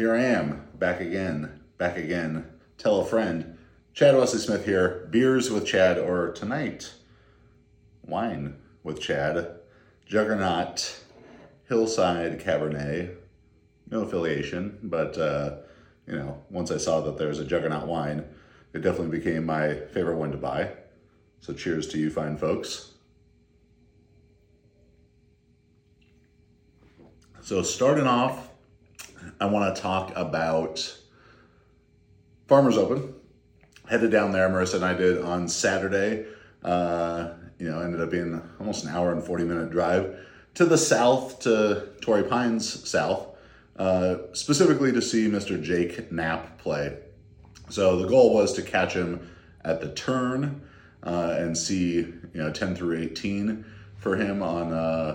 Here I am, back again. Tell a friend. Chad Wesley Smith here. Beers with Chad, or tonight, wine with Chad. Juggernaut, Hillside Cabernet. No affiliation, but once I saw that there's a Juggernaut wine, it definitely became my favorite one to buy. So cheers to you fine folks. So starting off, I want to talk about Farmers Open. Headed down there, Marissa and I did on Saturday. Ended up being almost an hour and 40-minute drive to the south, to Torrey Pines South, specifically to see Mr. Jake Knapp play. So the goal was to catch him at the turn and see 10 through 18 for him on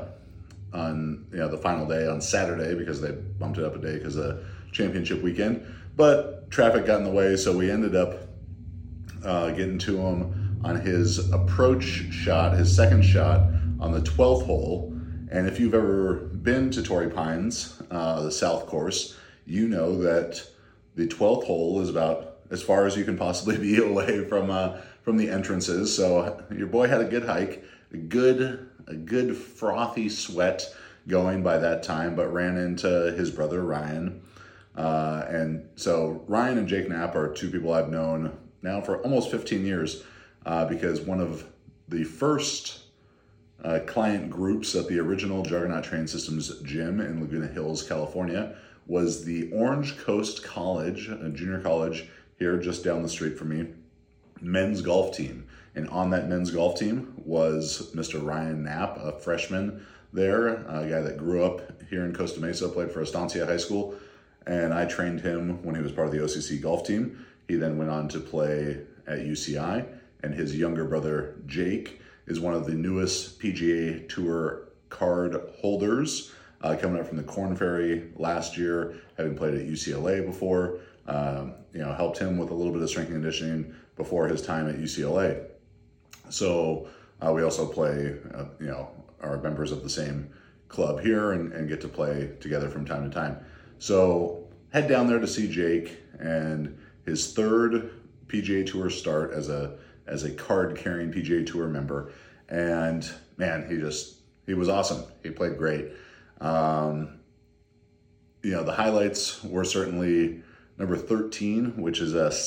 the final day on Saturday, because they bumped it up a day because of championship weekend. But traffic got in the way, so we ended up getting to him on his approach shot, his second shot on the 12th hole. And if you've ever been to Torrey Pines, the South Course, you know that the 12th hole is about as far as you can possibly be away from the entrances. So your boy had a good hike, a good frothy sweat going by that time, but ran into his brother Ryan. And so Ryan and Jake Knapp are two people I've known now for almost 15 years, because one of the first client groups at the original Juggernaut Train Systems gym in Laguna Hills, California, was the Orange Coast College, a junior college here just down the street from me, men's golf team. And on that men's golf team was Mr. Ryan Knapp, a freshman there, a guy that grew up here in Costa Mesa, played for Estancia High School, and I trained him when he was part of the OCC golf team. He then went on to play at UCI, and his younger brother, Jake, is one of the newest PGA Tour card holders, coming up from the Korn Ferry last year, having played at UCLA before. Helped him with a little bit of strength and conditioning before his time at UCLA. So we also play, are members of the same club here and get to play together from time to time. So head down there to see Jake, and his third PGA Tour start as a card-carrying PGA Tour member. And man, he was awesome. He played great. The highlights were certainly number 13, which is a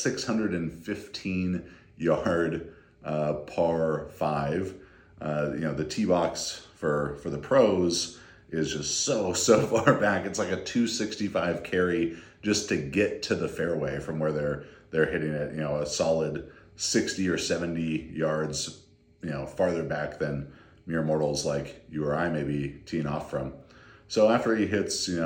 615-yard par 5. The tee box for the pros is just so far back. It's like a 265 carry just to get to the fairway from where they're hitting it. A solid 60 or 70 yards, farther back than mere mortals like you or I may be teeing off from. So after he hits, a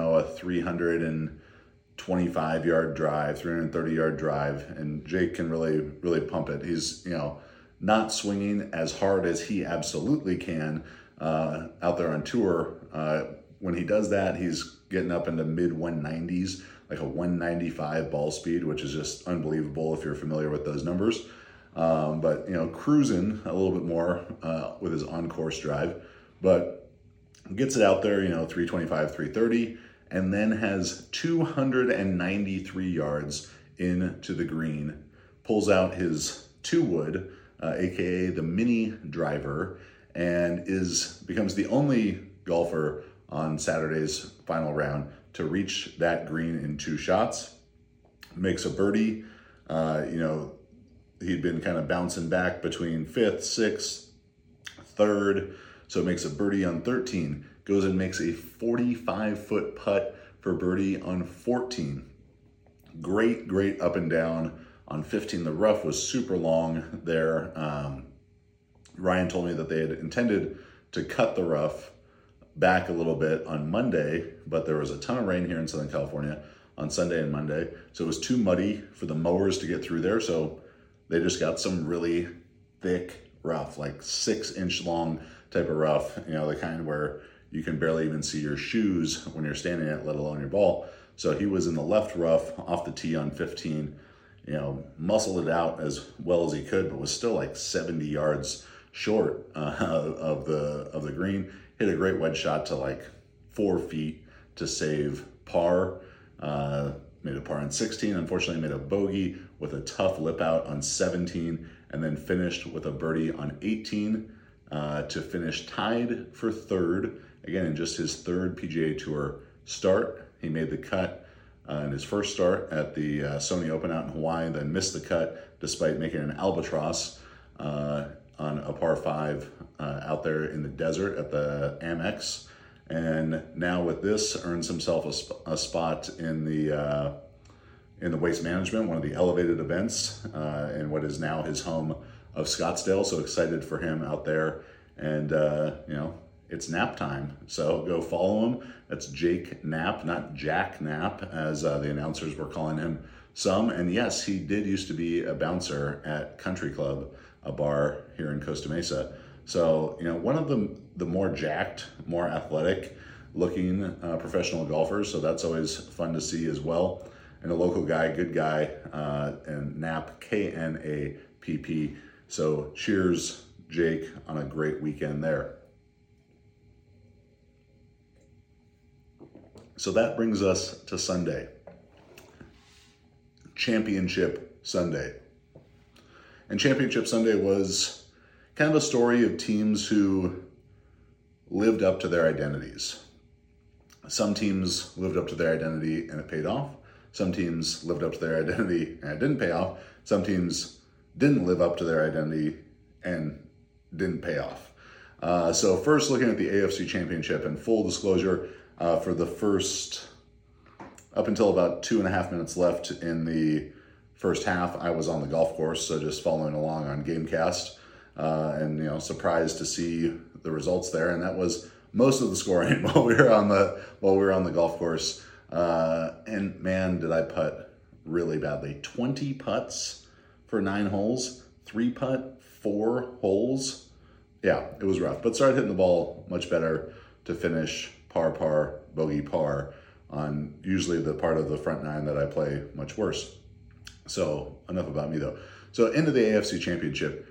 325-yard drive, 330-yard drive, and Jake can really pump it. He's, not swinging as hard as he absolutely can out there on tour. When he does that, he's getting up into mid-190s, like a 195 ball speed, which is just unbelievable if you're familiar with those numbers. But cruising a little bit more with his on-course drive, but gets it out there, 325, 330, and then has 293 yards into the green, pulls out his 2-wood, aka the mini driver, and becomes the only golfer on Saturday's final round to reach that green in 2 shots. Makes a birdie. He'd been kind of bouncing back between 5th, 6th, 3rd, so makes a birdie on 13. Goes and makes a 45-foot putt for birdie on 14. Great up and down on 15. The rough was super long there. Ryan told me that they had intended to cut the rough back a little bit on Monday, but there was a ton of rain here in Southern California on Sunday and Monday, so it was too muddy for the mowers to get through there, so they just got some really thick rough, like 6-inch long type of rough, the kind where you can barely even see your shoes when you're standing in it, let alone your ball. So he was in the left rough off the tee on 15, muscled it out as well as he could, but was still like 70 yards short of the green. Hit a great wedge shot to like 4 feet to save par. Made a par on 16, unfortunately made a bogey with a tough lip out on 17, and then finished with a birdie on 18 to finish tied for third. Again, in just his third PGA Tour start. He made the cut in his first start at the Sony Open out in Hawaii, then missed the cut despite making an albatross on a par 5 out there in the desert at the Amex. And now with this, earns himself a spot in the Waste Management, one of the elevated events in what is now his home of Scottsdale. So excited for him out there. And, it's nap time. So go follow him. That's Jake Knapp, not Jack Knapp, as the announcers were calling him some. And yes, he did used to be a bouncer at Country Club, a bar here in Costa Mesa. So, one of the more jacked, more athletic looking professional golfers. So that's always fun to see as well. And a local guy, good guy, and Knapp, Knapp. So cheers, Jake, on a great weekend there. So that brings us to Sunday. Championship Sunday. And Championship Sunday was kind of a story of teams who lived up to their identities. Some teams lived up to their identity and it paid off. Some teams lived up to their identity and it didn't pay off. Some teams didn't live up to their identity and didn't pay off. So first, looking at the AFC Championship, and full disclosure, for the first, up until about 2.5 minutes left in the first half, I was on the golf course, so just following along on Gamecast, and surprised to see the results there. And that was most of the scoring while we were on the golf course. And man, did I putt really badly. 20 putts for 9 holes, 3 putt, 4 holes. Yeah, it was rough, but started hitting the ball much better to finish par, bogey, par on usually the part of the front 9 that I play much worse. So enough about me though. So into the AFC Championship,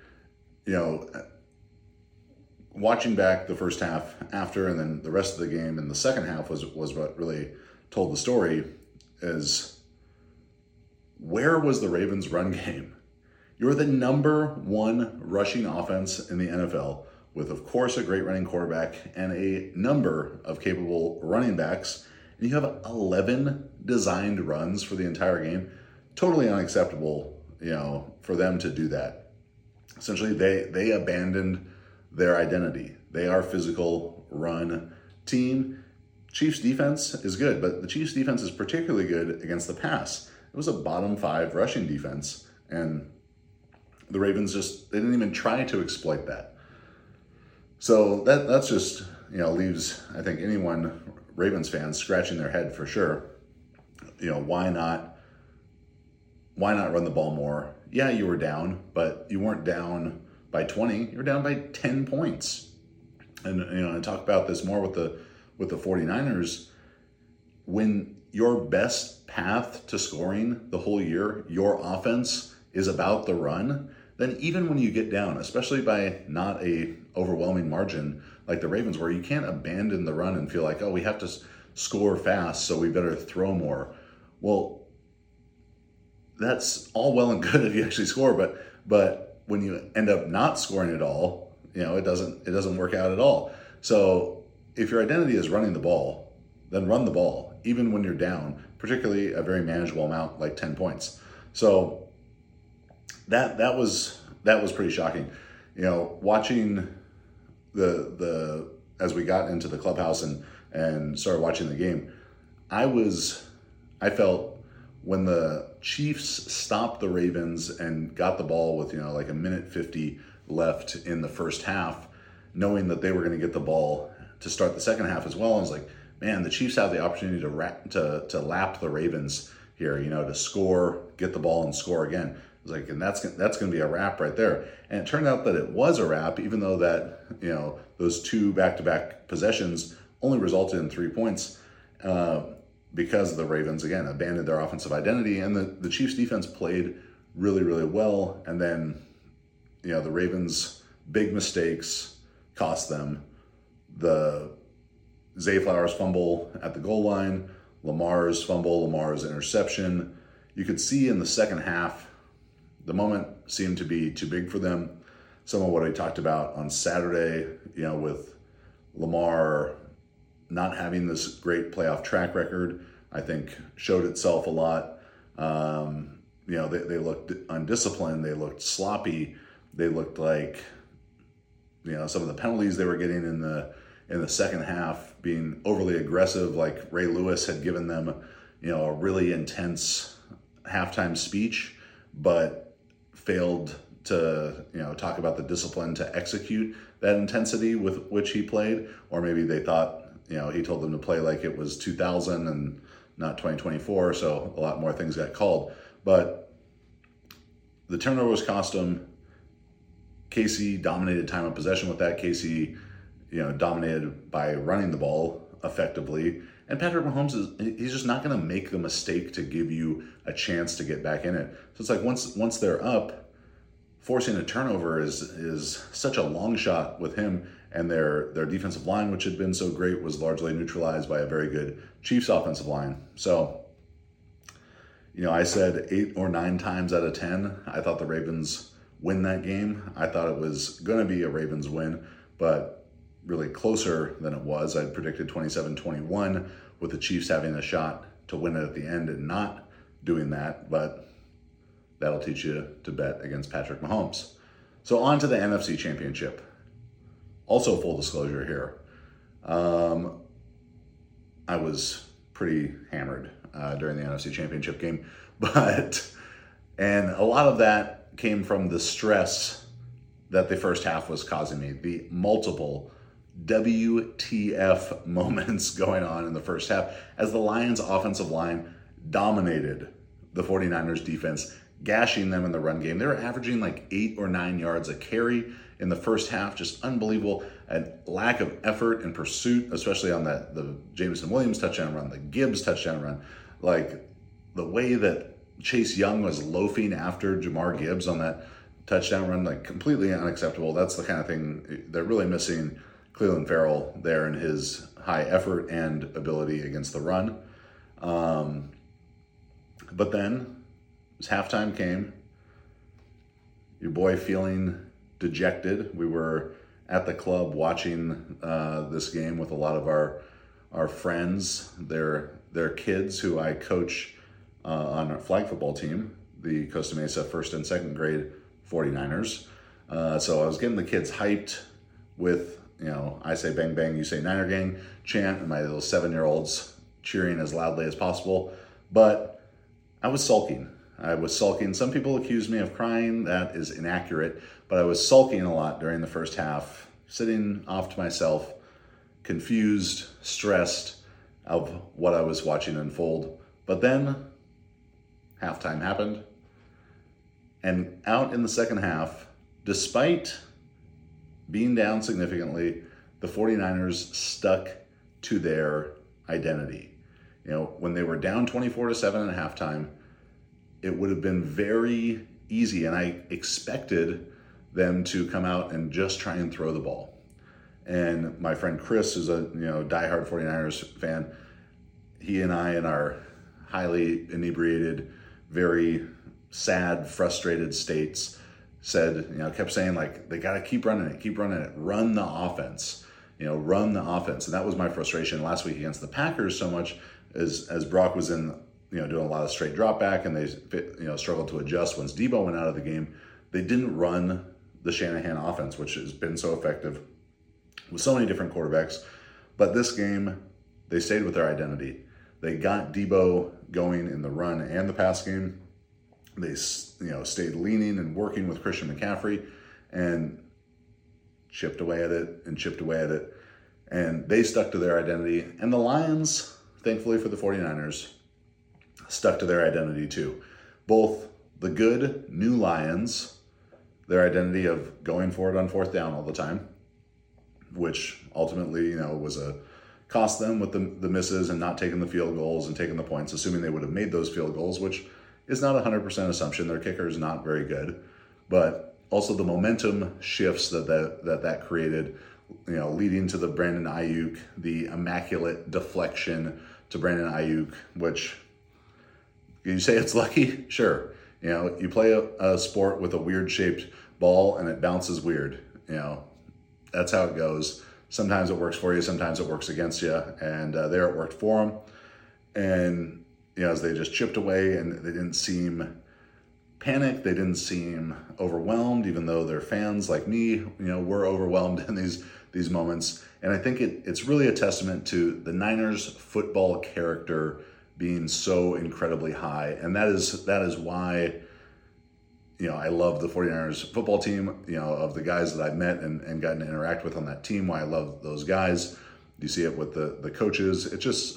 watching back the first half after, and then the rest of the game in the second half was what really told the story, is where was the Ravens' run game? You're the number 1 rushing offense in the NFL, with, of course, a great running quarterback and a number of capable running backs, and you have 11 designed runs for the entire game. Totally unacceptable, for them to do that. Essentially, they abandoned their identity. They are a physical run team. Chiefs defense is good, but the Chiefs defense is particularly good against the pass. It was a bottom 5 rushing defense, and the Ravens they didn't even try to exploit that. So that's just, leaves, I think, anyone, Ravens fans, scratching their head for sure. Why not run the ball more? Yeah, you were down, but you weren't down by 20. You were down by 10 points. And, I talk about this more with the 49ers. When your best path to scoring the whole year, your offense, is about the run, then even when you get down, especially by not a overwhelming margin like the Ravens were, you can't abandon the run and feel like, oh, we have to score fast, so we better throw more. Well, that's all well and good if you actually score, but when you end up not scoring at all, it doesn't work out at all. So if your identity is running the ball, then run the ball, even when you're down, particularly a very manageable amount like 10 points. So that was pretty shocking. Watching the as we got into the clubhouse and started watching the game, I felt when the Chiefs stopped the Ravens and got the ball with like a minute 50 left in the first half, knowing that they were going to get the ball to start the second half as well, I was like, man, the Chiefs have the opportunity to lap the Ravens here, to score, get the ball and score again. I was like, and that's going to be a wrap right there. And it turned out that it was a wrap, even though that, those 2 back-to-back possessions only resulted in 3 points because the Ravens, again, abandoned their offensive identity. And the Chiefs defense played really, really well. And then, the Ravens' big mistakes cost them. The Zay Flowers fumble at the goal line, Lamar's fumble, Lamar's interception. You could see in the second half, the moment seemed to be too big for them. Some of what I talked about on Saturday, with Lamar not having this great playoff track record, I think showed itself a lot. They looked undisciplined. They looked sloppy. They looked like, some of the penalties they were getting in the second half being overly aggressive, like Ray Lewis had given them, a really intense halftime speech, but failed to, talk about the discipline to execute that intensity with which he played. Or maybe they thought, he told them to play like it was 2000 and not 2024, so a lot more things got called. But the turnovers cost them. KC dominated time of possession with that. KC, dominated by running the ball effectively. And Patrick Mahomes he's just not going to make the mistake to give you a chance to get back in it. So it's like once they're up, forcing a turnover is such a long shot with him, and their defensive line, which had been so great, was largely neutralized by a very good Chiefs offensive line. So, I said 8 or 9 times out of 10, I thought the Ravens win that game. I thought it was going to be a Ravens win, but really closer than it was. I'd predicted 27-21 with the Chiefs having a shot to win it at the end and not doing that, but that'll teach you to bet against Patrick Mahomes. So on to the NFC Championship. Also, full disclosure here, I was pretty hammered during the NFC Championship game, and a lot of that came from the stress that the first half was causing me. The multiple WTF moments going on in the first half as the Lions' offensive line dominated the 49ers defense, gashing them in the run game. They were averaging like 8 or 9 yards a carry in the first half. Just unbelievable. A lack of effort and pursuit, especially on the Jameson Williams touchdown run, the Gibbs touchdown run. Like the way that Chase Young was loafing after Jahmyr Gibbs on that touchdown run, like completely unacceptable. That's the kind of thing they're really missing Cleveland Farrell there in his high effort and ability against the run. But then as halftime came, your boy feeling dejected. We were at the club watching this game with a lot of our friends, their kids who I coach on our flag football team, the Costa Mesa first and second grade 49ers. So I was getting the kids hyped with, I say bang bang, you say Niner gang chant, and my little 7-year-olds cheering as loudly as possible. But I was sulking. Some people accuse me of crying. That is inaccurate. But I was sulking a lot during the first half, sitting off to myself, confused, stressed of what I was watching unfold. But then halftime happened. And out in the second half, despite being down significantly, the 49ers stuck to their identity. When they were down 24-7 at halftime, it would have been very easy, and I expected them to come out and just try and throw the ball. And my friend Chris, who's a diehard 49ers fan, he and I, in our highly inebriated, very sad, frustrated states, kept saying, like, they got to keep running it, run the offense, run the offense. And that was my frustration last week against the Packers so much as Brock was in, doing a lot of straight drop back, and they, struggled to adjust once Debo went out of the game. They didn't run the Shanahan offense, which has been so effective with so many different quarterbacks. But this game, they stayed with their identity. They got Debo going in the run and the pass game. They, stayed leaning and working with Christian McCaffrey and chipped away at it. And they stuck to their identity. And the Lions, thankfully for the 49ers, stuck to their identity too. Both the good new Lions, their identity of going for it on fourth down all the time, which ultimately, was a cost them with the misses and not taking the field goals and taking the points, assuming they would have made those field goals, which is not a 100% assumption. Their kicker is not very good, but also the momentum shifts that created, leading to the Brandon Ayuk, the immaculate deflection to Brandon Ayuk, which you say it's lucky? Sure. You play a sport with a weird shaped ball and it bounces weird. That's how it goes. Sometimes it works for you, sometimes it works against you. And there it worked for him. And, as they just chipped away and they didn't seem panicked, they didn't seem overwhelmed, even though their fans like me, were overwhelmed in these moments. And I think it's really a testament to the Niners football character being so incredibly high. And that is why, I love the 49ers football team, of the guys that I've met and gotten to interact with on that team, why I love those guys. You see it with the coaches. It's just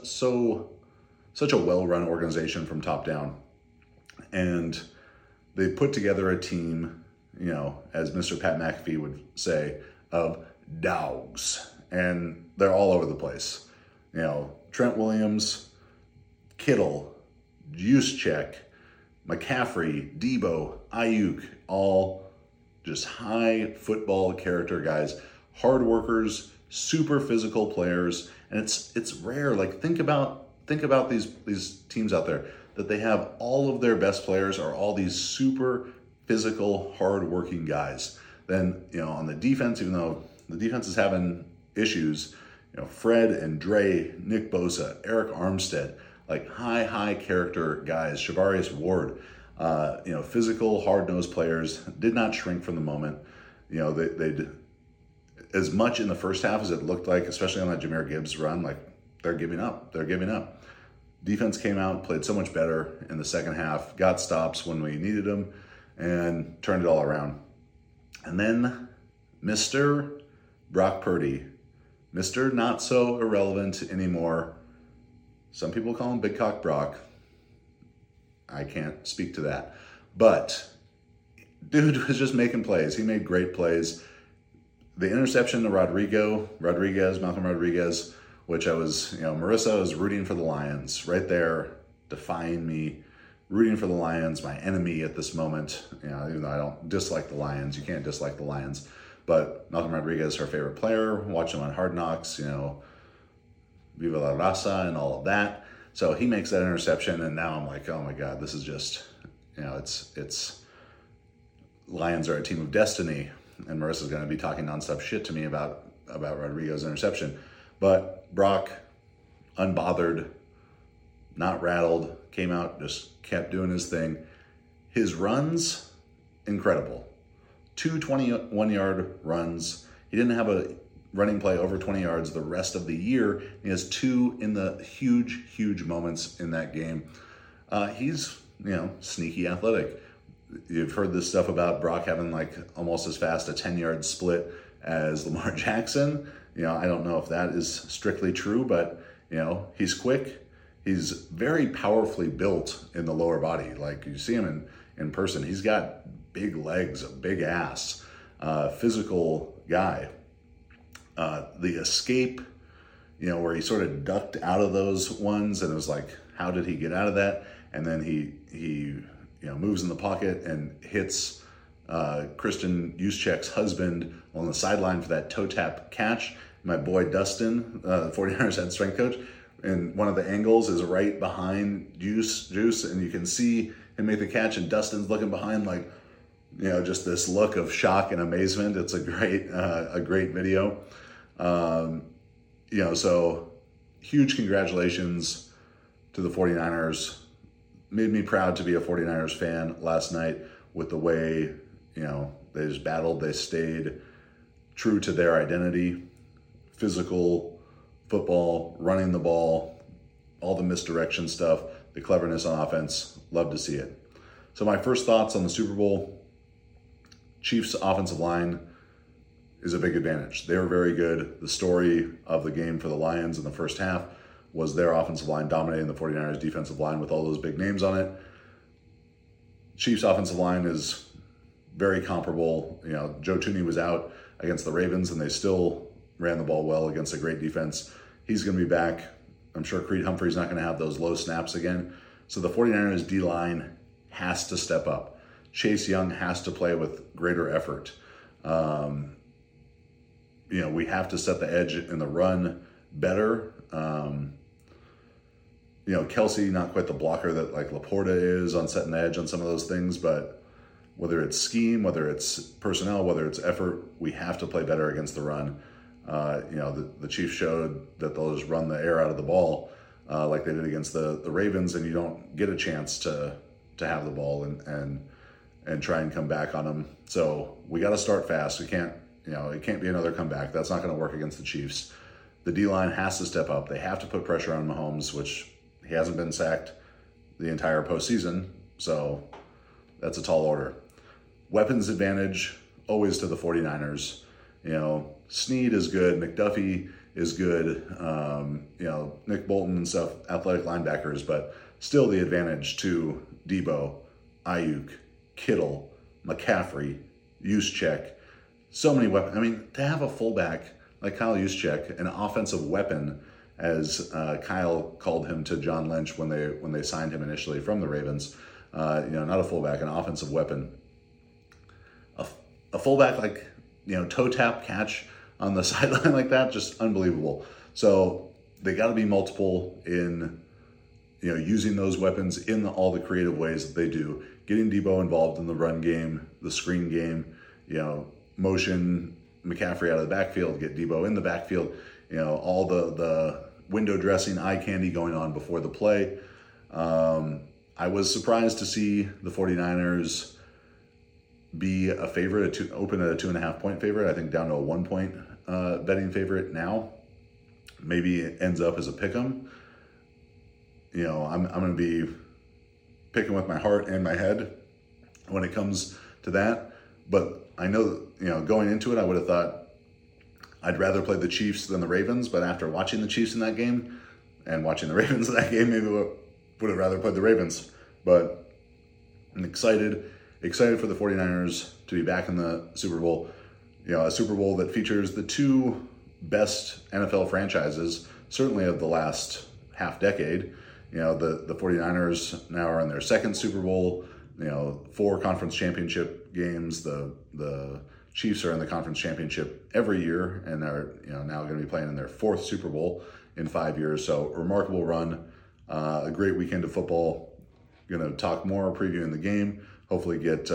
such a well-run organization from top down. And they put together a team, as Mr. Pat McAfee would say, of dogs. And they're all over the place. Trent Williams, Kittle, Juszczyk, McCaffrey, Debo, Ayuk, all just high football character guys, hard workers, super physical players. And it's rare. Like think about these teams out there that they have all of their best players are all these super physical, hard-working guys. Then, on the defense, even though the defense is having issues, Fred and Dre, Nick Bosa, Eric Armstead, like high character guys, Shavarius Ward, physical, hard-nosed players, did not shrink from the moment. They'd as much in the first half as it looked like, especially on that Jahmyr Gibbs run, like they're giving up. Defense came out, played so much better in the second half, got stops when we needed them, and turned it all around. And then Mr. Brock Purdy, Mr. Not So Irrelevant Anymore. Some people call him Big Cock Brock. I can't speak to that. But dude was just making plays. He made great plays. The interception to Malcolm Rodriguez, which Marissa was rooting for the Lions right there, defying me, rooting for the Lions, my enemy at this moment. Even though I don't dislike the Lions, you can't dislike the Lions. But Malcolm Rodriguez, her favorite player, watch him on Hard Knocks, Viva la Raza and all of that. So he makes that interception, and now I'm like, oh my God, this is just, it's Lions are a team of destiny, and Marissa's going to be talking nonstop shit to me about Rodriguez's interception. But Brock, unbothered, not rattled, came out, just kept doing his thing. His runs, incredible. 2 21-yard runs. He didn't have a running play over 20 yards the rest of the year. He has 2 in the huge moments in that game. He's, sneaky athletic. You've heard this stuff about Brock having like almost as fast a 10-yard split as Lamar Jackson. I don't know if that is strictly true, but, he's quick. He's very powerfully built in the lower body. Like you see him in person, he's got big legs, a big ass, physical guy. The escape, where he sort of ducked out of those ones, and it was like, how did he get out of that? And then he moves in the pocket and hits Christian Juszczyk's husband on the sideline for that toe tap catch. My boy Dustin, the 49ers head strength coach, and one of the angles is right behind Juice, and you can see him make the catch, and Dustin's looking behind like, just this look of shock and amazement. It's a great video. So huge congratulations to the 49ers. Made me proud to be a 49ers fan last night with the way, they just battled. They stayed true to their identity, physical football, running the ball, all the misdirection stuff, the cleverness on offense. Love to see it. So my first thoughts on the Super Bowl, Chiefs offensive line is a big advantage. They were very good. The story of the game for the Lions in the first half was their offensive line dominating the 49ers defensive line with all those big names on it. Chiefs offensive line is very comparable. Joe Thuney was out against the Ravens, and they still ran the ball well against a great defense. He's going to be back. I'm sure Creed Humphrey's not going to have those low snaps again. So the 49ers D-line has to step up. Chase Young has to play with greater effort. We have to set the edge in the run better. Kelsey, not quite the blocker that like Laporta is on setting the edge on some of those things, but whether it's scheme, whether it's personnel, whether it's effort, we have to play better against the run. The Chiefs showed that they'll just run the air out of the ball like they did against the Ravens, and you don't get a chance to have the ball and try and come back on them. So we got to start fast. We can't, it can't be another comeback. That's not going to work against the Chiefs. The D-line has to step up. They have to put pressure on Mahomes, which he hasn't been sacked the entire postseason. So that's a tall order. Weapons advantage, always to the 49ers. Snead is good. McDuffie is good. Nick Bolton and stuff, athletic linebackers, but still the advantage to Debo, Ayuk, Kittle, McCaffrey, Juszczyk. So many weapons. I mean, to have a fullback like Kyle Juszczyk, an offensive weapon, as Kyle called him to John Lynch when they signed him initially from the Ravens. Not a fullback, an offensive weapon. A fullback like, toe tap catch on the sideline like that, just unbelievable. So they got to be multiple in, using those weapons in all the creative ways that they do. Getting Debo involved in the run game, the screen game, motion McCaffrey out of the backfield, get Debo in the backfield, all the window dressing, eye candy going on before the play. I was surprised to see the 49ers be a favorite, open at a 2.5 point favorite. I think down to a 1 point betting favorite now. Maybe it ends up as a pick 'em. I'm going to be picking with my heart and my head when it comes to that. But I know, going into it, I would have thought I'd rather play the Chiefs than the Ravens. But after watching the Chiefs in that game and watching the Ravens in that game, maybe would have rather played the Ravens. But I'm excited for the 49ers to be back in the Super Bowl. A Super Bowl that features the two best NFL franchises, certainly of the last half decade. The 49ers now are in their second Super Bowl, 4 conference championship games. The Chiefs are in the conference championship every year and are, now going to be playing in their 4th Super Bowl in 5 years. So remarkable run, a great weekend of football. Going to talk more, previewing the game. Hopefully get,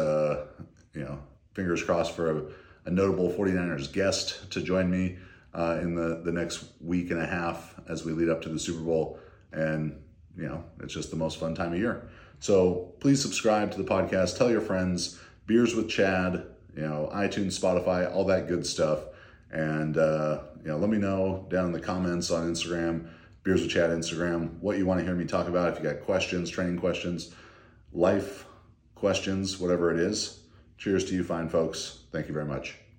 fingers crossed for a notable 49ers guest to join me in the next week and a half as we lead up to the Super Bowl. And, it's just the most fun time of year. So please subscribe to the podcast. Tell your friends. Beers with Chad, iTunes, Spotify, all that good stuff. And, let me know down in the comments on Instagram, Beers with Chad Instagram, what you want to hear me talk about. If you got questions, training questions, life questions, whatever it is. Cheers to you fine folks. Thank you very much.